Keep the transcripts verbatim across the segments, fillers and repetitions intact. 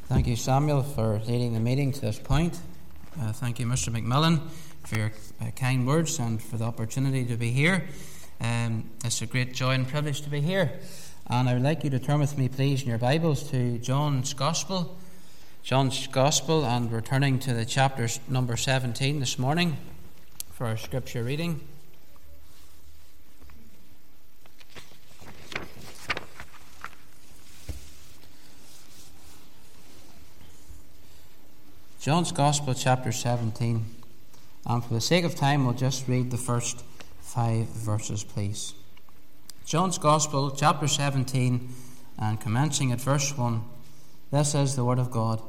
Thank you, Samuel, for leading the meeting to this point. Uh, thank you, Mister McMillan, for your uh, kind words and for the opportunity to be here. Um, it's a great joy and privilege to be here. And I would like you to turn with me, please, in your Bibles to John's Gospel. John's Gospel, and we're turning to the chapter number seventeen this morning for our scripture reading. John's Gospel, chapter seventeen. And for the sake of time, we'll just read the first five verses, please. John's Gospel, chapter seventeen, and commencing at verse one. This is the word of God.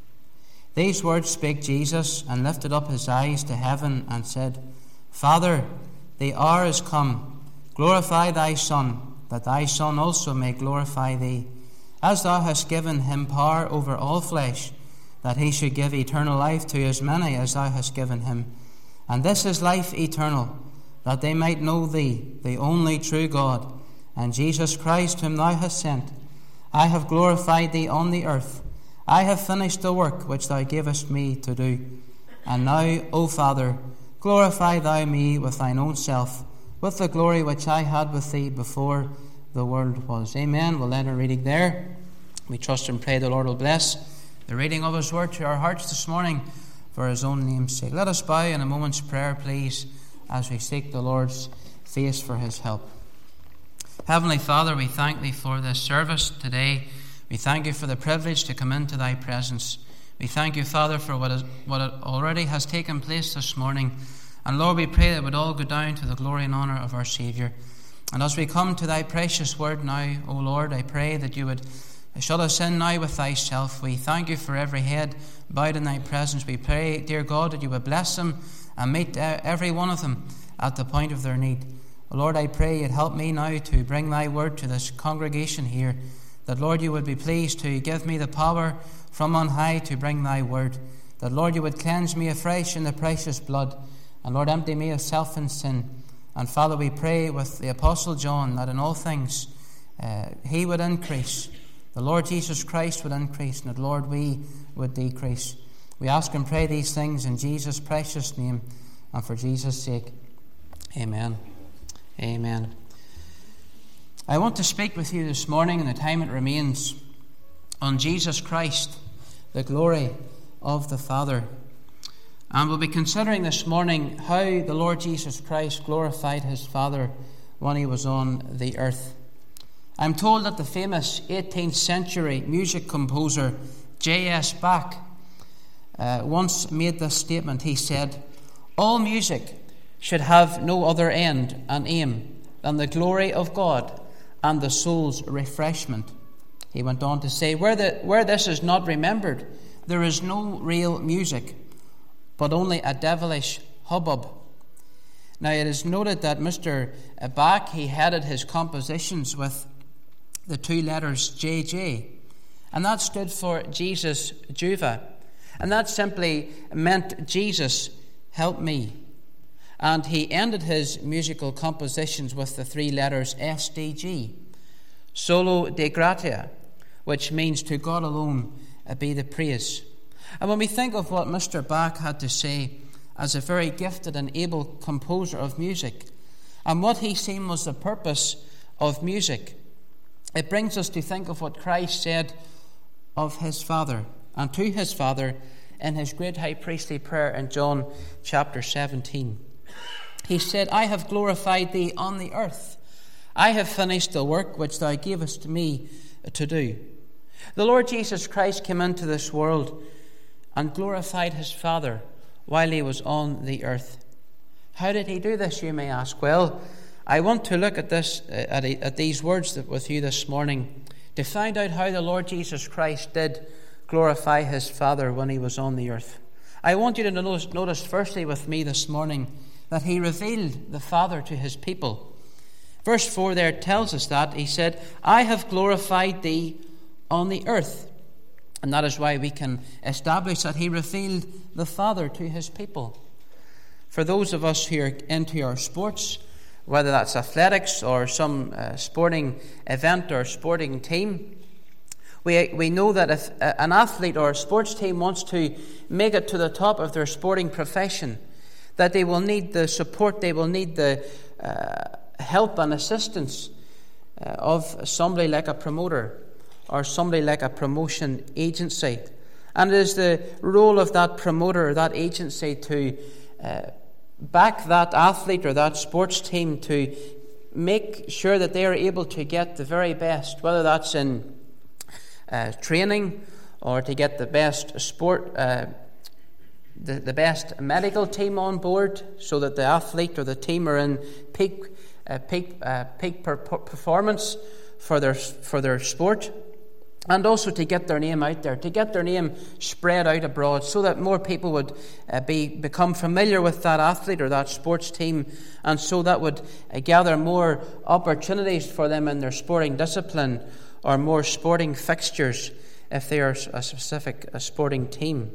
These words spake Jesus, and lifted up his eyes to heaven, and said, Father, the hour is come. Glorify thy Son, that thy Son also may glorify thee, as thou hast given him power over all flesh, that he should give eternal life to as many as thou hast given him. And this is life eternal, that they might know thee, the only true God, and Jesus Christ whom thou hast sent. I have glorified thee on the earth. I have finished the work which thou gavest me to do. And now, O Father, glorify thou me with thine own self, with the glory which I had with thee before the world was. Amen. We'll end our reading there. We trust and pray the Lord will bless the reading of his word to our hearts this morning for his own name's sake. Let us bow in a moment's prayer, please, as we seek the Lord's face for his help. Heavenly Father, we thank thee for this service today. We thank you for the privilege to come into thy presence. We thank you, Father, for what, is, what already has taken place this morning. And Lord, we pray that it would all go down to the glory and honour of our Saviour. And as we come to thy precious word now, O Lord, I pray that you would shut us in now with thyself. We thank you for every head bowed in thy presence. We pray, dear God, that you would bless them and meet every one of them at the point of their need. O Lord, I pray you'd help me now to bring thy word to this congregation here, that, Lord, you would be pleased to give me the power from on high to bring thy word, that, Lord, you would cleanse me afresh in the precious blood, and, Lord, empty me of self and sin. And, Father, we pray with the Apostle John that in all things uh, he would increase, the Lord Jesus Christ would increase, and that, Lord, we would decrease. We ask and pray these things in Jesus' precious name and for Jesus' sake. Amen. Amen. I want to speak with you this morning, in the time it remains, on Jesus Christ, the glory of the Father. And we'll be considering this morning how the Lord Jesus Christ glorified his Father when he was on the earth. I'm told that the famous eighteenth century music composer J S Bach uh, once made this statement. He said, all music should have no other end and aim than the glory of God and the soul's refreshment. He went on to say, where, the, where this is not remembered, there is no real music, but only a devilish hubbub. Now it is noted that Mister Bach, he headed his compositions with the two letters J J, and that stood for Jesus Juva, and that simply meant Jesus help me. And he ended his musical compositions with the three letters S D G, Solo Dei Gratia, which means to God alone be the praise. And when we think of what Mister Bach had to say as a very gifted and able composer of music, and what he seen was the purpose of music, it brings us to think of what Christ said of his Father and to his Father in his great high priestly prayer in John chapter seventeen. He said, I have glorified thee on the earth. I have finished the work which thou gavest me to do. The Lord Jesus Christ came into this world and glorified his Father while he was on the earth. How did he do this, you may ask? Well, I want to look at this, uh, at, at these words with you this morning to find out how the Lord Jesus Christ did glorify his Father when he was on the earth. I want you to notice, notice firstly with me this morning that he revealed the Father to his people. Verse four there tells us that. He said, I have glorified thee on the earth. And that is why we can establish that he revealed the Father to his people. For those of us who are into our sports, whether that's athletics or some uh, sporting event or sporting team, We, we know that if an athlete or a sports team wants to make it to the top of their sporting profession, that they will need the support, they will need the uh, help and assistance uh, of somebody like a promoter or somebody like a promotion agency. And it is the role of that promoter or that agency to uh, back that athlete or that sports team to make sure that they are able to get the very best, whether that's in uh, training or to get the best sport, uh, the, the best medical team on board, so that the athlete or the team are in peak uh, peak uh, peak per- performance for their for their sport. And also to get their name out there, to get their name spread out abroad, so that more people would uh, be become familiar with that athlete or that sports team, and so that would uh, gather more opportunities for them in their sporting discipline, or more sporting fixtures if they are a specific a sporting team.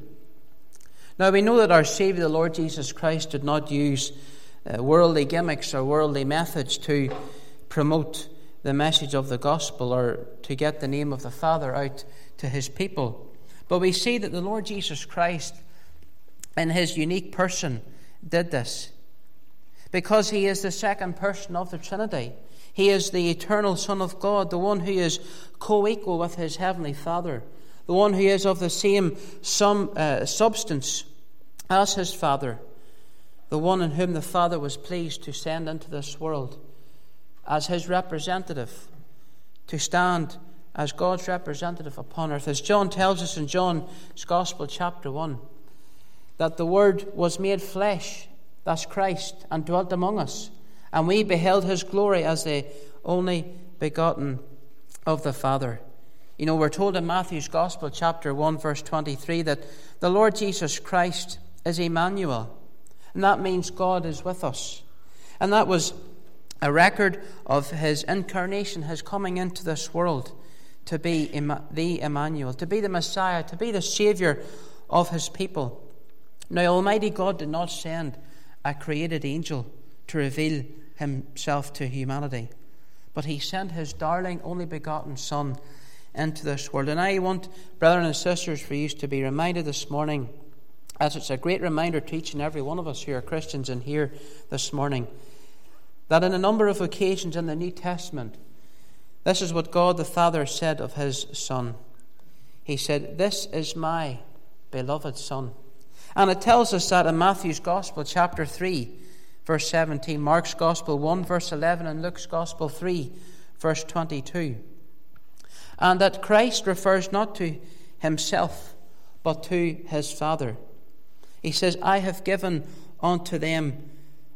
Now we know that our Saviour, the Lord Jesus Christ, did not use uh, worldly gimmicks or worldly methods to promote the message of the gospel or to get the name of the Father out to his people. But we see that the Lord Jesus Christ, in his unique person, did this. Because he is the second person of the Trinity. He is the eternal Son of God, the one who is co-equal with his heavenly Father, the one who is of the same some, uh, substance as his Father, the one in whom the Father was pleased to send into this world as his representative, to stand as God's representative upon earth. As John tells us in John's Gospel, chapter one, that the Word was made flesh, that's Christ, and dwelt among us. And we beheld his glory as the only begotten of the Father. You know, we're told in Matthew's Gospel, chapter one, verse twenty-three, that the Lord Jesus Christ is Emmanuel. And that means God is with us. And that was a record of his incarnation, his coming into this world to be the Emmanuel, to be the Messiah, to be the Saviour of his people. Now, Almighty God did not send a created angel to reveal himself to humanity, but he sent his darling, only begotten Son into this world. And I want, brethren and sisters, for you to be reminded this morning, as it's a great reminder to each and every one of us who are Christians in here this morning, that in a number of occasions in the New Testament, this is what God the Father said of his Son. He said, "This is my beloved Son." And it tells us that in Matthew's Gospel, chapter three, verse seventeen, Mark's Gospel one, verse eleven, and Luke's Gospel three, verse twenty-two. And that Christ refers not to himself, but to his Father. He says, "I have given unto them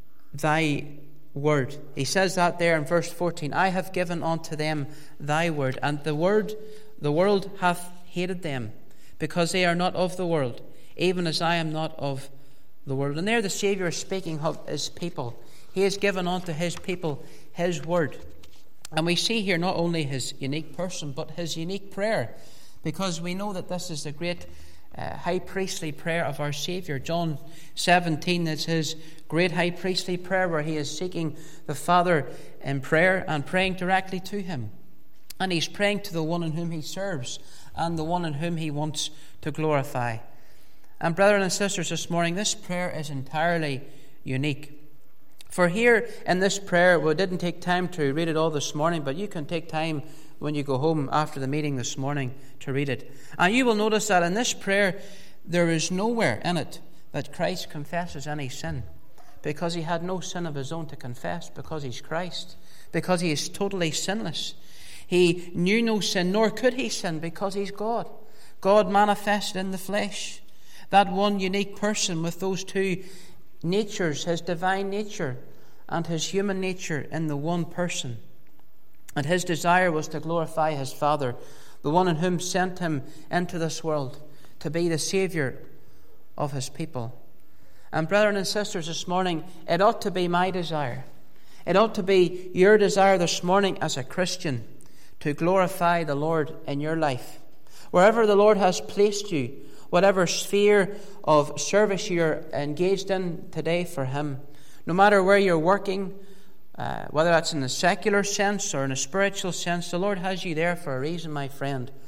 thy word." He says that there in verse fourteen. "I have given unto them thy word. And the word, the world hath hated them, because they are not of the world, even as I am not of the world." And there the Saviour is speaking of his people. He has given unto his people his word. And we see here not only his unique person, but his unique prayer, because we know that this is the great uh, high priestly prayer of our Saviour. John seventeen is his great high priestly prayer, where he is seeking the Father in prayer and praying directly to him. And he's praying to the one in whom he serves and the one in whom he wants to glorify. And brethren and sisters, this morning, this prayer is entirely unique. For here in this prayer, we didn't take time to read it all this morning, but you can take time when you go home after the meeting this morning to read it. And you will notice that in this prayer, there is nowhere in it that Christ confesses any sin, because he had no sin of his own to confess, because he's Christ, because he is totally sinless. He knew no sin, nor could he sin, because he's God. God manifested in the flesh. That one unique person with those two natures, his divine nature and his human nature in the one person. And his desire was to glorify his Father, the one in whom sent him into this world to be the Saviour of his people. And brethren and sisters, this morning, it ought to be my desire. It ought to be your desire this morning as a Christian to glorify the Lord in your life. Wherever the Lord has placed you, whatever sphere of service you're engaged in today for him, no matter where you're working, uh, whether that's in the secular sense or in a spiritual sense, the Lord has you there for a reason, my friend.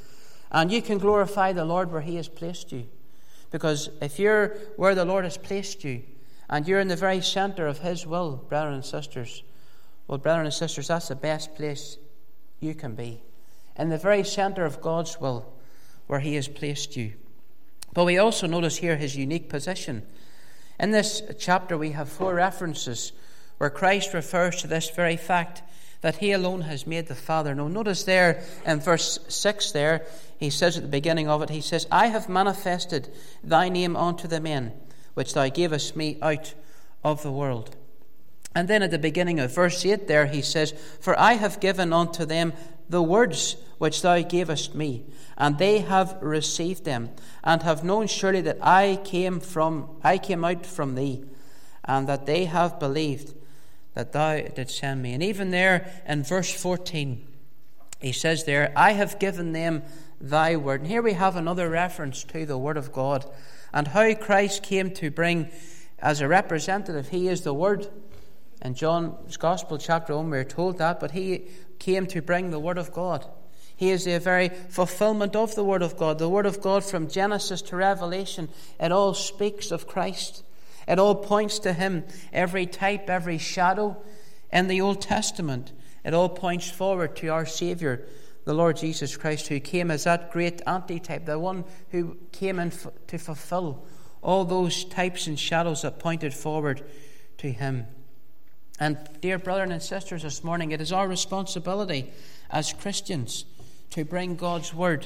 And you can glorify the Lord where he has placed you. Because if you're where the Lord has placed you, and you're in the very center of his will, brethren and sisters, well, brethren and sisters, that's the best place you can be. In the very center of God's will, where he has placed you. But we also notice here his unique position. In this chapter we have four references where Christ refers to this very fact, that he alone has made the Father known. Notice there in verse six there, he says at the beginning of it, he says, I have manifested thy name unto the men, which thou gavest me out of the world. And then at the beginning of verse eight there, he says, for I have given unto them the words which thou gavest me, and they have received them, and have known surely that I came from, I came out from thee, and that they have believed that thou didst send me. And even there in verse fourteen, he says there, I have given them thy word. And here we have another reference to the word of God, and how Christ came to bring, as a representative, he is the word. In John's Gospel, chapter one, we're told that, but he came to bring the word of God. He is the very fulfillment of the word of God. The word of God from Genesis to Revelation, it all speaks of Christ. It all points to him. Every type, every shadow in the Old Testament, it all points forward to our Savior, the Lord Jesus Christ, who came as that great antitype, the one who came in f- to fulfill all those types and shadows that pointed forward to him. And dear brethren and sisters, this morning, it is our responsibility as Christians to bring God's word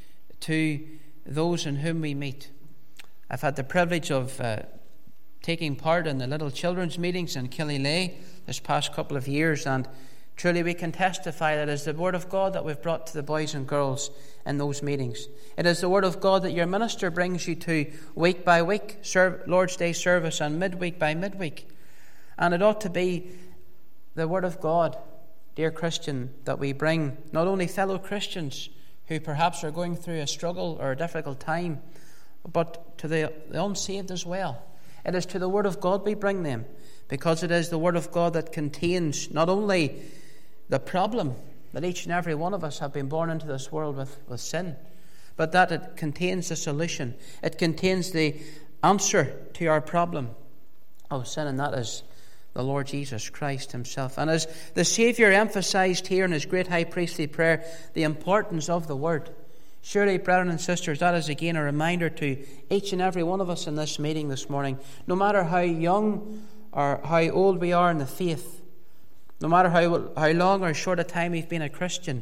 to those in whom we meet. I've had the privilege of uh, taking part in the little children's meetings in Killyleagh this past couple of years, and truly we can testify that it is the word of God that we've brought to the boys and girls in those meetings. It is the word of God that your minister brings you to week by week, serve, Lord's Day service, and midweek by midweek. And it ought to be the word of God, dear Christian, that we bring not only fellow Christians who perhaps are going through a struggle or a difficult time, but to the, the unsaved as well. It is to the word of God we bring them, because it is the word of God that contains not only the problem that each and every one of us have been born into this world with, with sin, but that it contains the solution. It contains the answer to our problem of sin, and that is the Lord Jesus Christ himself. And as the Saviour emphasized here in his great high priestly prayer, the importance of the word, surely, brethren and sisters, that is again a reminder to each and every one of us in this meeting this morning, no matter how young or how old we are in the faith, no matter how, how long or short a time we've been a Christian,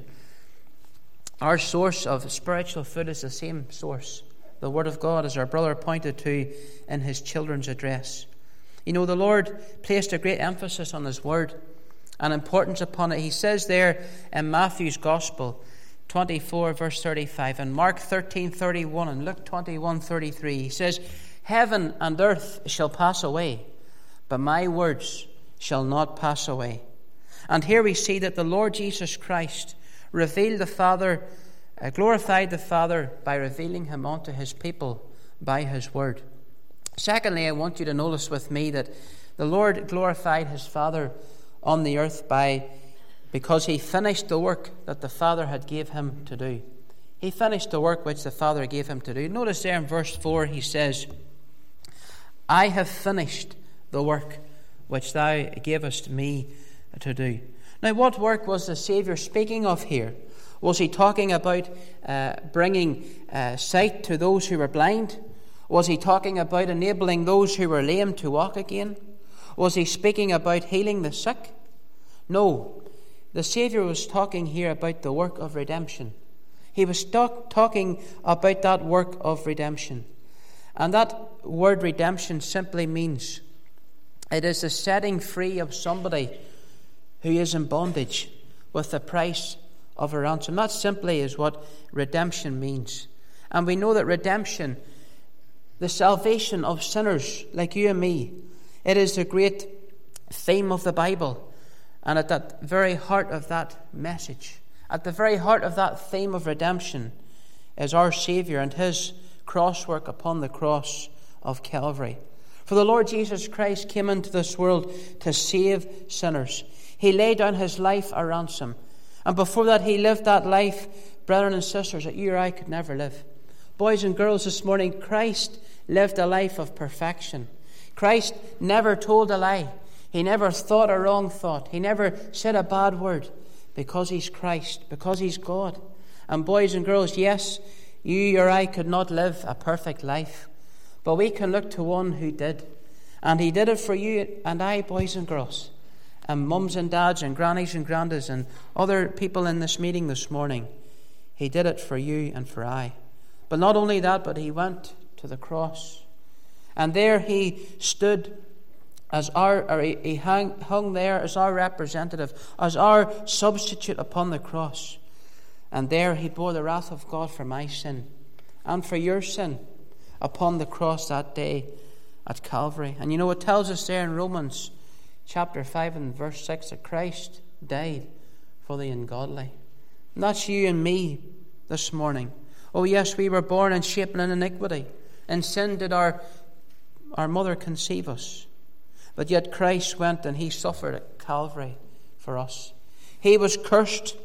our source of spiritual food is the same source. The word of God, as our brother pointed to in his children's address. You know, the Lord placed a great emphasis on his word and importance upon it. He says there in Matthew's Gospel, twenty-four, verse thirty-five, and Mark thirteen, thirty-one, and Luke twenty-one, thirty-three, he says, heaven and earth shall pass away, but my words shall not pass away. And here we see that the Lord Jesus Christ revealed the Father, uh, glorified the Father by revealing him unto his people by his word. Secondly, I want you to notice with me that the Lord glorified his Father on the earth by because he finished the work that the Father had gave him to do. He finished the work which the Father gave him to do. Notice there in verse four, he says, I have finished the work which thou gavest me to do. Now, what work was the Saviour speaking of here? Was he talking about uh, bringing uh, sight to those who were blind? Was he talking about enabling those who were lame to walk again? Was he speaking about healing the sick? No. The Saviour was talking here about the work of redemption. He was talk, talking about that work of redemption. And that word redemption simply means it is the setting free of somebody who is in bondage with the price of a ransom. That simply is what redemption means. And we know that redemption, the salvation of sinners like you and me, it is the great theme of the Bible. And at that very heart of that message, at the very heart of that theme of redemption, is our Saviour and his cross work upon the cross of Calvary. For the Lord Jesus Christ came into this world to save sinners. He laid down his life a ransom. And before that, he lived that life brethren and sisters, that you or I could never live. Boys and girls, this morning, Christ lived a life of perfection. Christ never told a lie. He never thought a wrong thought. He never said a bad word, because he's Christ, because he's God. And boys and girls, yes, you or I could not live a perfect life, but we can look to one who did. And he did it for you and I, boys and girls, and mums and dads and grannies and grandads and other people in this meeting this morning. He did it for you and for I. But not only that, but he went to the cross. And there he stood as our, or he, he hung, hung there as our representative, as our substitute upon the cross. And there he bore the wrath of God for my sin and for your sin upon the cross that day at Calvary. And you know, it tells us there in Romans chapter five and verse six that Christ died for the ungodly. And that's you and me this morning. Oh yes, we were born and shaped in iniquity. In sin did our, our mother conceive us. But yet Christ went and he suffered at Calvary for us. He was cursed.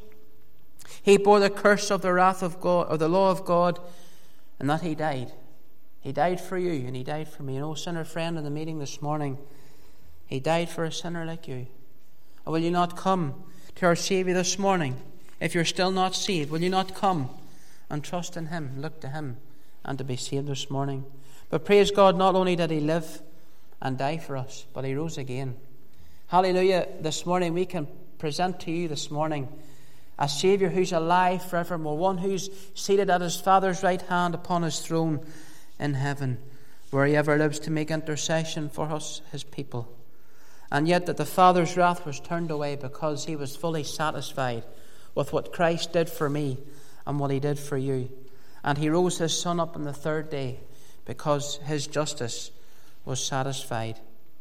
He bore the curse of the wrath of God, or the law of God, and that he died. He died for you and he died for me. You know, sinner friend in the meeting this morning, he died for a sinner like you. Or will you not come to our Saviour this morning? If you're still not saved, will you not come and trust in him, look to him, and to be saved this morning? But praise God, not only did he live and die for us, but he rose again. Hallelujah. This morning we can present to you this morning a Saviour who's alive forevermore, one who's seated at his Father's right hand upon his throne in heaven, where he ever lives to make intercession for us, his people. And yet that the Father's wrath was turned away because he was fully satisfied with what Christ did for me and what he did for you. And he rose his Son up on the third day because his justice was satisfied.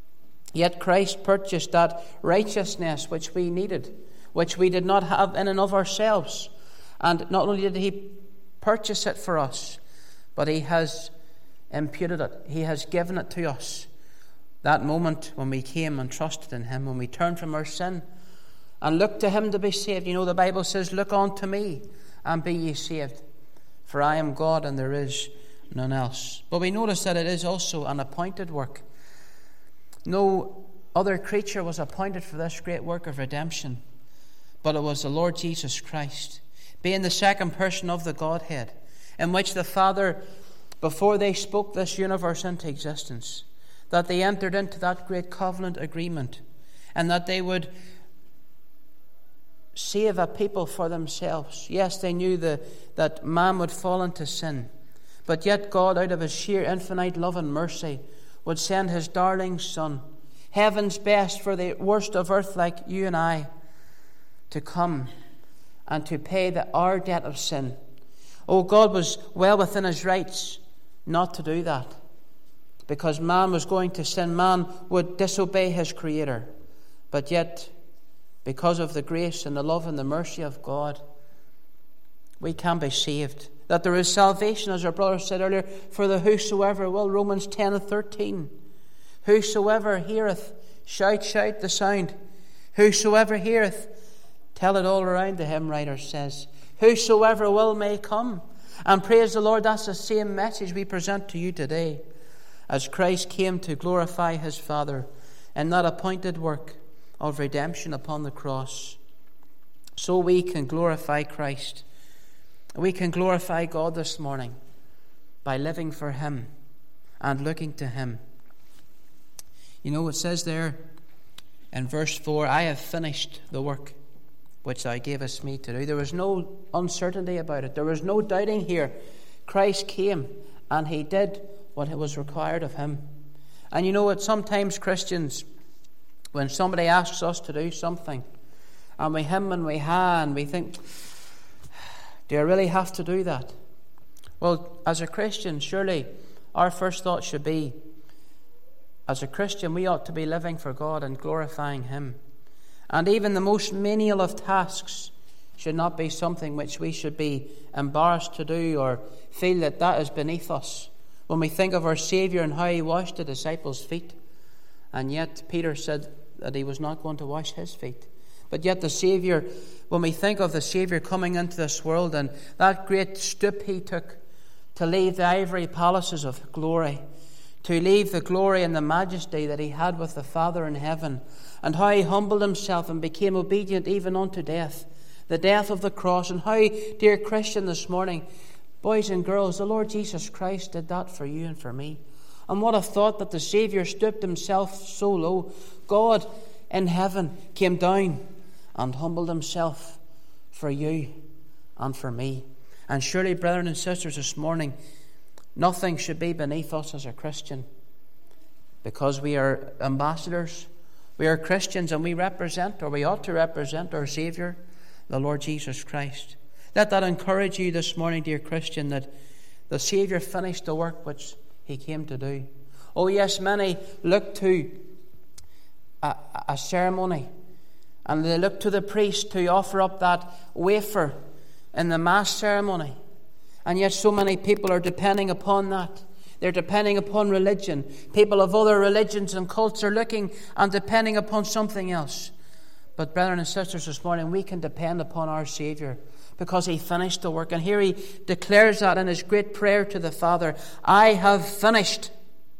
Yet Christ purchased that righteousness which we needed, which we did not have in and of ourselves. And not only did he purchase it for us, but he has imputed it. He has given it to us. That moment when we came and trusted in him, when we turned from our sin and looked to him to be saved. You know, the Bible says, look unto me and be ye saved. For I am God and there is none else. But we notice that it is also an appointed work. No other creature was appointed for this great work of redemption, but it was the Lord Jesus Christ, being the second person of the Godhead, in which the Father, before they spoke this universe into existence, that they entered into that great covenant agreement, and that they would save a people for themselves. Yes, they knew the, that man would fall into sin, but yet God, out of his sheer infinite love and mercy, would send his darling Son, heaven's best for the worst of earth like you and I, to come and to pay the, our debt of sin. Oh, God was well within his rights not to do that, because man was going to sin. Man would disobey his Creator. But yet, because of the grace and the love and the mercy of God, we can be saved. That there is salvation, as our brother said earlier, for the whosoever will. Romans ten and thirteen. Whosoever heareth, shout, shout the sound. Whosoever heareth, tell it all around, the hymn writer says. Whosoever will may come. And praise the Lord, that's the same message we present to you today. As Christ came to glorify his Father in that appointed work of redemption upon the cross, so we can glorify Christ. We can glorify God this morning by living for him and looking to him. You know, it says there in verse four, I have finished the work which thou gavest me to do. There was no uncertainty about it. There was no doubting here. Christ came and he did what was required of him. And you know what? Sometimes Christians, when somebody asks us to do something, and we hem and we ha, and we think, do I really have to do that? Well, as a Christian, surely our first thought should be, as a Christian, we ought to be living for God and glorifying him. And even the most menial of tasks should not be something which we should be embarrassed to do or feel that that is beneath us. When we think of our Saviour and how he washed the disciples' feet, and yet Peter said that he was not going to wash his feet. But yet the Saviour, when we think of the Saviour coming into this world and that great stoop he took to leave the ivory palaces of glory, to leave the glory and the majesty that he had with the Father in heaven, and how he humbled himself and became obedient even unto death, the death of the cross, and how, dear Christian, this morning, boys and girls, the Lord Jesus Christ did that for you and for me. And what a thought that the Saviour stooped himself so low. God in heaven came down and humbled himself for you and for me. And surely, brethren and sisters, this morning, nothing should be beneath us as a Christian, because we are ambassadors. We are Christians, and we represent, or we ought to represent, our Saviour, the Lord Jesus Christ. Let that encourage you this morning, dear Christian, that the Saviour finished the work which he came to do. Oh yes, many look to a, a ceremony, and they look to the priest to offer up that wafer in the Mass ceremony. And yet so many people are depending upon that. They're depending upon religion. People of other religions and cults are looking and depending upon something else. But brethren and sisters, this morning we can depend upon our Saviour, because he finished the work. And here he declares that in his great prayer to the Father, I have finished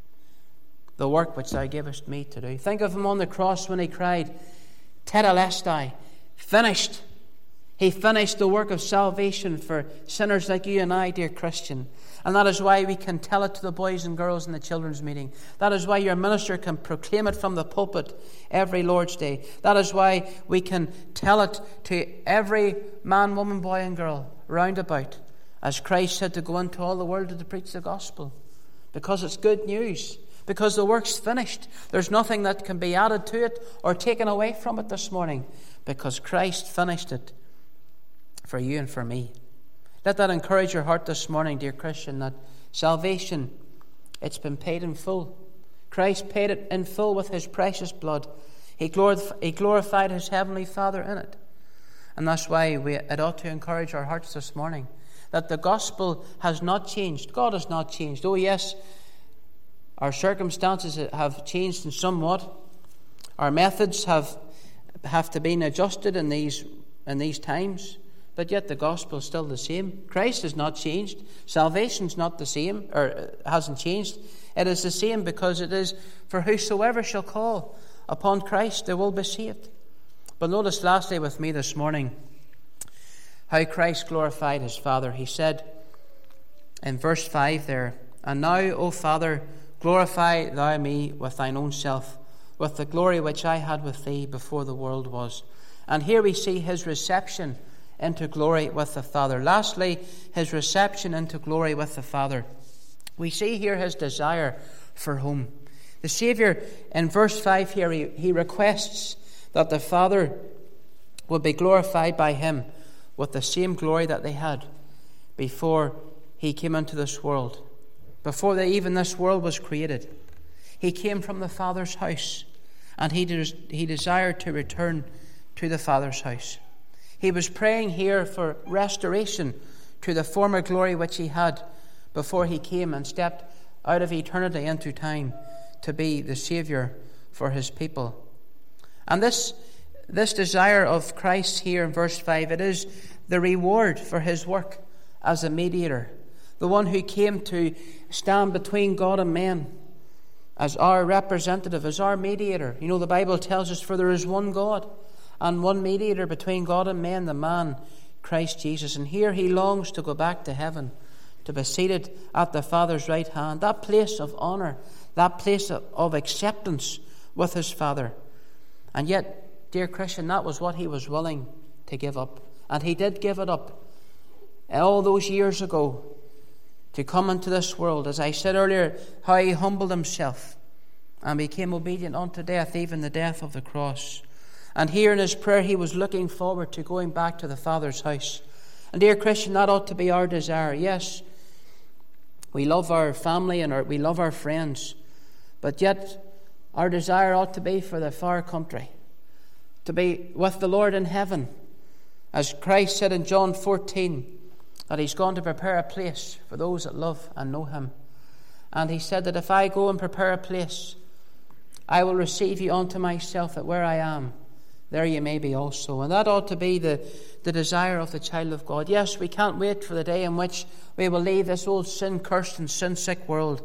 the work which thou gavest me to do. Think of him on the cross when he cried, Tetelestai, finished. He finished the work of salvation for sinners like you and I, dear Christian. And that is why we can tell it to the boys and girls in the children's meeting. That is why your minister can proclaim it from the pulpit every Lord's Day. That is why we can tell it to every man, woman, boy and girl round about, as Christ said to go into all the world to preach the gospel. Because it's good news. Because the work's finished. There's nothing that can be added to it or taken away from it this morning. Because Christ finished it for you and for me. Let that encourage your heart this morning, dear Christian, that salvation, it's been paid in full. Christ paid it in full with his precious blood. He glorified, he glorified his heavenly Father in it. And that's why we, it ought to encourage our hearts this morning, that the gospel has not changed. God has not changed. Oh yes, our circumstances have changed in somewhat. Our methods have, have to be adjusted in these, in these times. But yet the gospel is still the same. Christ has not changed. Salvation's not the same, or hasn't changed. It is the same, because it is for whosoever shall call upon Christ, they will be saved. But notice lastly with me this morning how Christ glorified his Father. He said in verse five there, And now, O Father, glorify thou me with thine own self, with the glory which I had with thee before the world was. And here we see his reception into glory with the Father. Lastly, his reception into glory with the Father. We see here his desire for home. The Saviour, in verse five here, he, he requests that the Father would be glorified by him with the same glory that they had before he came into this world. Before they, even this world was created. He came from the Father's house, and he, des- he desired to return to the Father's house. He was praying here for restoration to the former glory which he had before he came and stepped out of eternity into time to be the Saviour for his people. And this, this desire of Christ here in verse five, it is the reward for his work as a mediator, the one who came to stand between God and men as our representative, as our mediator. You know, the Bible tells us, for there is one God and one mediator between God and men, the man Christ Jesus. And here he longs to go back to heaven, to be seated at the Father's right hand, that place of honour, that place of, of acceptance with his Father. And yet, dear Christian, that was what he was willing to give up. And he did give it up all those years ago to come into this world. As I said earlier, how he humbled himself and became obedient unto death, even the death of the cross. And here in his prayer, he was looking forward to going back to the Father's house. And dear Christian, that ought to be our desire. Yes, we love our family and our, we love our friends, but yet our desire ought to be for the far country, to be with the Lord in heaven. As Christ said in John fourteen, that he's gone to prepare a place for those that love and know him. And he said that if I go and prepare a place, I will receive you unto myself, that where I am, there you may be also. And that ought to be the, the desire of the child of God. Yes, we can't wait for the day in which we will leave this old sin-cursed and sin-sick world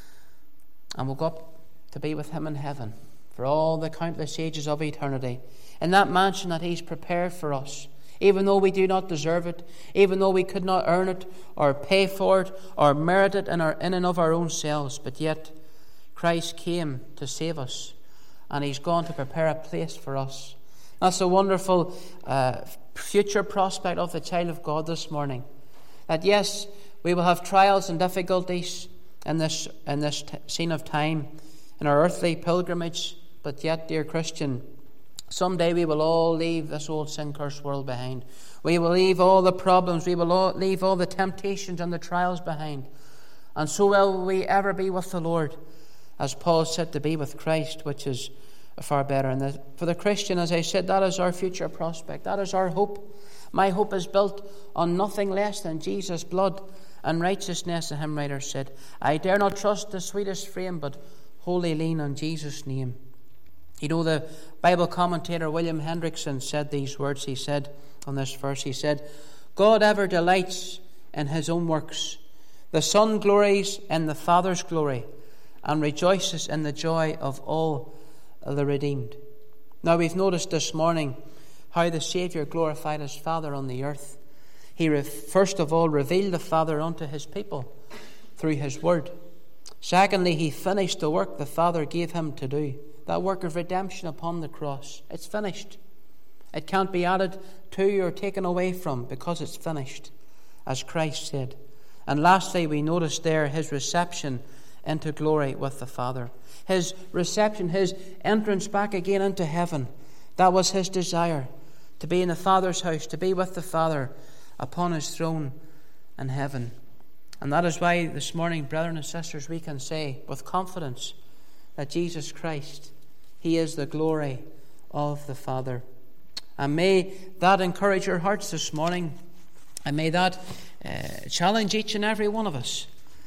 and we'll go up to be with him in heaven for all the countless ages of eternity, in that mansion that he's prepared for us. Even though we do not deserve it, even though we could not earn it or pay for it or merit it in, our, in and of our own selves, but yet Christ came to save us, and he's gone to prepare a place for us. That's a wonderful uh, future prospect of the child of God this morning. That yes, we will have trials and difficulties in this, in this t- scene of time, in our earthly pilgrimage, but yet, dear Christian, someday we will all leave this old sin-cursed world behind. We will leave all the problems. We will all leave all the temptations and the trials behind. And so will we ever be with the Lord, as Paul said, to be with Christ, which is far better. And the, for the Christian, as I said, that is our future prospect. That is our hope. My hope is built on nothing less than Jesus' blood and righteousness. The hymn writer said, I dare not trust the sweetest frame, but wholly lean on Jesus' name. You know, the Bible commentator William Hendrickson said these words. He said on this verse, he said, God ever delights in his own works. The Son glories in the Father's glory and rejoices in the joy of all the redeemed. Now, we've noticed this morning how the Saviour glorified his Father on the earth. He re- first of all revealed the Father unto his people through his word. Secondly, he finished the work the Father gave him to do. That work of redemption upon the cross. It's finished. It can't be added to or taken away from, because it's finished, as Christ said. And lastly, we notice there his reception into glory with the Father. His reception, his entrance back again into heaven. That was his desire, to be in the Father's house, to be with the Father upon his throne in heaven. And that is why this morning, brethren and sisters, we can say with confidence that Jesus Christ, he is the glory of the Father. And may that encourage your hearts this morning, and may that uh, challenge each and every one of us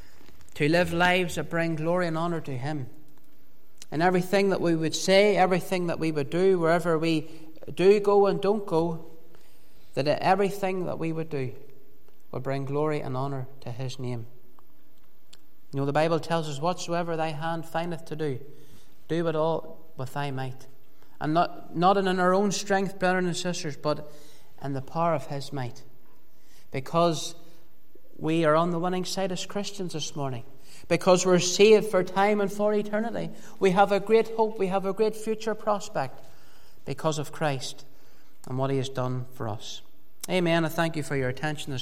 to live lives that bring glory and honour to him. And everything that we would say, everything that we would do, wherever we do go and don't go, that everything that we would do will bring glory and honour to his name. You know, the Bible tells us, whatsoever thy hand findeth to do, do it all with thy might. And not, not in our own strength, brethren and sisters, but in the power of his might. Because we are on the winning side as Christians this morning. Because we're saved for time and for eternity. We have a great hope. We have a great future prospect because of Christ and what he has done for us. Amen. I thank you for your attention this